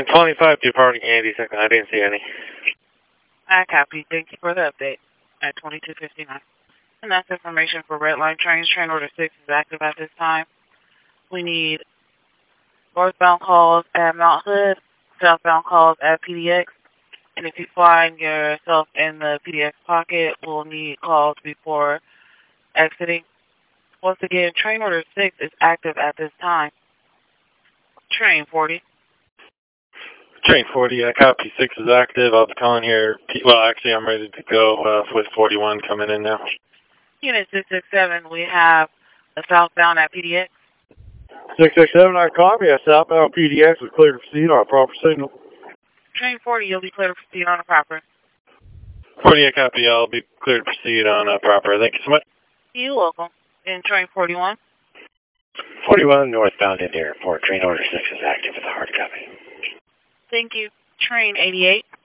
Train 25 departing 82nd. I didn't see any. I copy. Thank you for the update at 22:59. And that's information for Red Line trains. Train order 6 is active at this time. We need northbound calls at Mount Hood, southbound calls at PDX. And if you find yourself in the PDX pocket, we'll need calls before exiting. Once again, train order 6 is active at this time. Train 40. Train 40, copy. 6 is active. I'll be calling here. Well, actually, I'm ready to go with 41 coming in now. Unit 667, we have a southbound at PDX. 667, I copy. A southbound PDX is clear to proceed on a proper signal. Train 40, you'll be clear to proceed on a proper. 40, I copy. I'll be clear to proceed on a proper. Thank you so much. You're welcome. In train 41. 41, northbound into airport. Train order 6 is active with a hard copy. Thank you. Train 88.